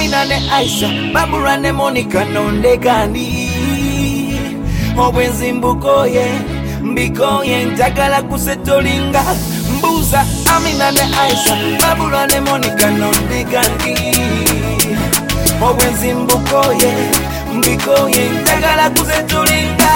Amina ne Aisha, Babura ne Monica nondekani. Obwenzi mbukoye, mbikoye njagala kusetolinga. Mbuza Amina ne Aisha, Babura ne Monica nondekani. Obwenzi mbukoye, mbikoye njagala kusetolinga.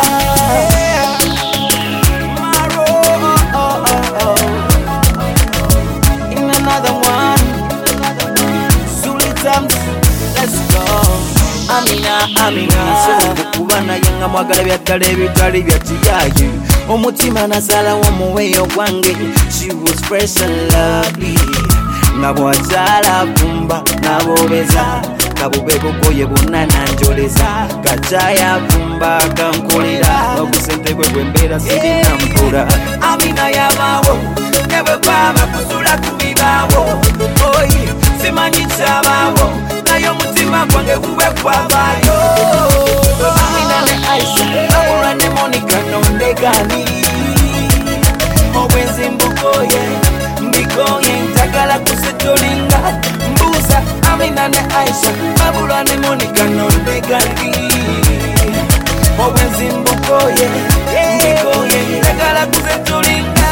Let's go. Amina kubana yanga mwagala byatale bitali byatiyaye omutima nasala womuweyo gwange. She was fresh and lovely ngabo atala kumba nabobeza kabube bukoye bunana njoleza kachaya kumba kankolera obusente bwe bwembera sirina mpura. Amina yabawo nebe baba kusula kubibawo oyi simanyi chabawo nayo mutima gwange gube kwabayo. Amina ne Aisha, Babura ne Monica nondekani. Obwenzi mbukoye, mbikoye njagala kusetolinga. Mbuza Amina ne Aisha, Babura ne Monica nondekani. Obwenzi mbukoye, mbikoye njagala kusetolinga.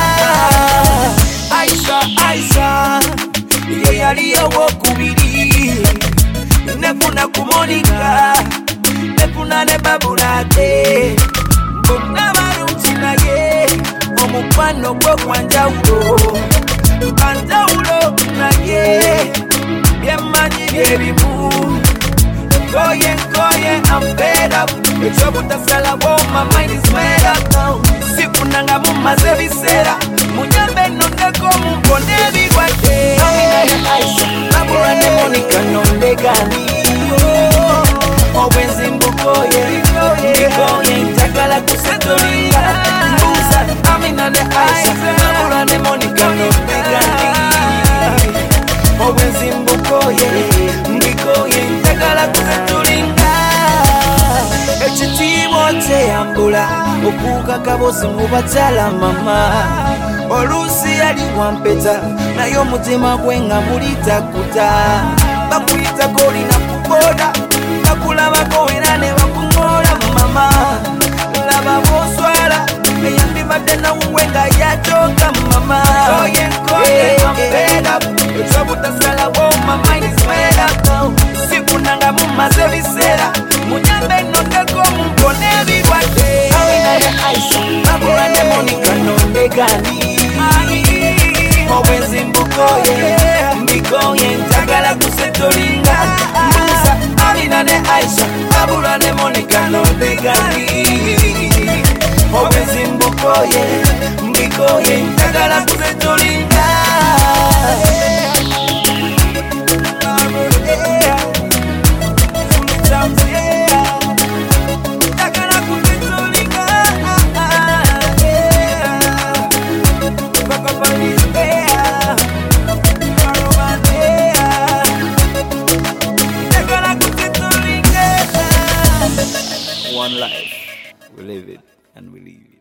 Aisha ye yaliyo wokubiri nefuna ku Monica nefuna ne Babura te bonna balungi naye omukwano gwo gwanjawulo banjawulo naye byemanyi byebimu. Nkoye I'm fed up ekyobutasalawo my mind is made up now. Sifunanga mumaze biseera munyambe nondeko mumpone ebigwadde. Amina ne Aisha, Babura ne Monica nondekani. Obwenzi mbukoye, mbikoye njagala kusetolinga. Mbuza Amina ne Aisha, Babura ne Monica nondekani. Obwenzi mbukoye, mbikoye njagala kusetolinga. Ekitiibwa kyeyambula okuuka kabosi mu bakyala mama. Oluusi yali wampeta naye omutima gwe nga mulitakuta. Bakuyitako olina kuboda bakulabako era ne bakuŋoola mama. Laba bw'oswala eyandibadde nawuwe nga yatoka mama. Nkoye I'm fed up ekyobutasalawo my mind is made up now. Sifunanga mumaze biseera munyambe nondeko mumpone ebigwadde. Amina ne Aisha, Babura ne Monica nondekani. Obwenzi mbukoye, mbikoye njagala kusetolinga. Mbuza Amina ne Aisha, Babura ne Monica nondekani. Obwenzi mbukoye, mbikoye njagala kusetolinga. One life, we live it and we leave it.